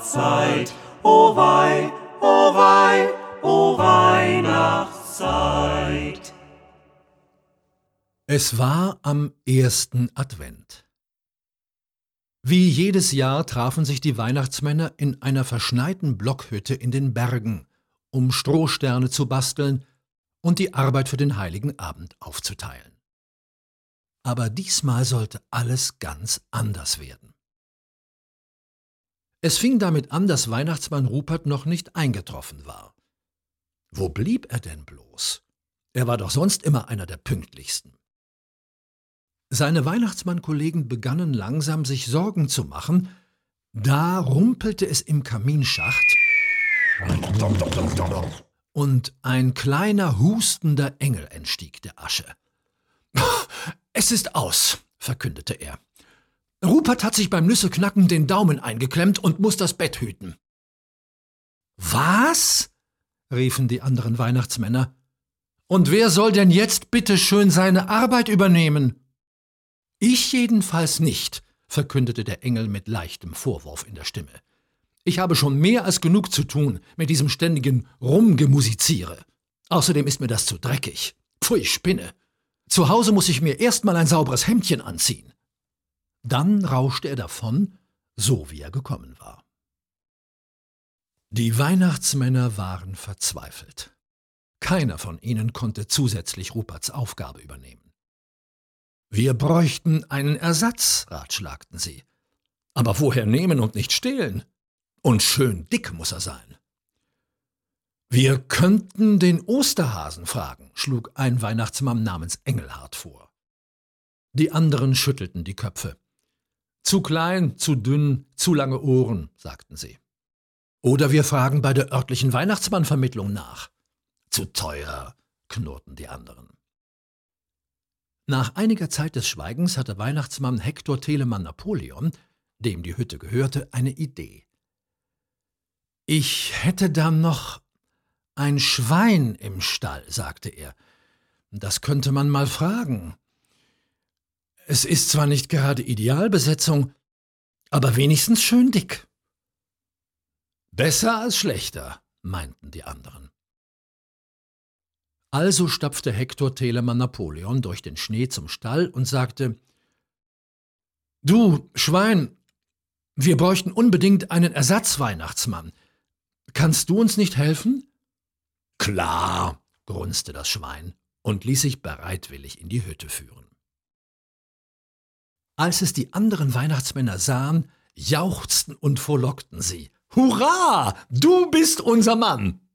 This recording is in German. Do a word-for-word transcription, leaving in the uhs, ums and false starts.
Weihnachtszeit, o wei, o wei, o Weihnachtszeit. Es war am ersten Advent. Wie jedes Jahr trafen sich die Weihnachtsmänner in einer verschneiten Blockhütte in den Bergen, um Strohsterne zu basteln und die Arbeit für den heiligen Abend aufzuteilen. Aber diesmal sollte alles ganz anders werden. Es fing damit an, dass Weihnachtsmann Rupert noch nicht eingetroffen war. Wo blieb er denn bloß? Er war doch sonst immer einer der pünktlichsten. Seine Weihnachtsmann-Kollegen begannen langsam sich Sorgen zu machen, da rumpelte es im Kaminschacht und ein kleiner, hustender Engel entstieg der Asche. »Es ist aus«, verkündete er. »Rupert hat sich beim Nüsseknacken den Daumen eingeklemmt und muss das Bett hüten.« »Was?« riefen die anderen Weihnachtsmänner. »Und wer soll denn jetzt bitte schön seine Arbeit übernehmen?« »Ich jedenfalls nicht«, verkündete der Engel mit leichtem Vorwurf in der Stimme. »Ich habe schon mehr als genug zu tun mit diesem ständigen Rumgemusiziere. Außerdem ist mir das zu dreckig. Pfui, Spinne. Zu Hause muss ich mir erst mal ein sauberes Hemdchen anziehen.« Dann rauschte er davon, so wie er gekommen war. Die Weihnachtsmänner waren verzweifelt. Keiner von ihnen konnte zusätzlich Ruperts Aufgabe übernehmen. »Wir bräuchten einen Ersatz«, ratschlagten sie. »Aber woher nehmen und nicht stehlen? Und schön dick muss er sein.« »Wir könnten den Osterhasen fragen«, schlug ein Weihnachtsmann namens Engelhart vor. Die anderen schüttelten die Köpfe. »Zu klein, zu dünn, zu lange Ohren«, sagten sie. »Oder wir fragen bei der örtlichen Weihnachtsmannvermittlung nach.« »Zu teuer«, knurrten die anderen. Nach einiger Zeit des Schweigens hatte Weihnachtsmann Hektor Telemann Napoleon, dem die Hütte gehörte, eine Idee. »Ich hätte da noch ein Schwein im Stall«, sagte er. »Das könnte man mal fragen. Es ist zwar nicht gerade Idealbesetzung, aber wenigstens schön dick.« »Besser als schlechter«, meinten die anderen. Also stapfte Hektor Telemann Napoleon durch den Schnee zum Stall und sagte: »Du, Schwein, wir bräuchten unbedingt einen Ersatzweihnachtsmann. Kannst du uns nicht helfen?« »Klar«, grunzte das Schwein und ließ sich bereitwillig in die Hütte führen. Als es die anderen Weihnachtsmänner sahen, jauchzten und frohlockten sie. »Hurra, du bist unser Mann!«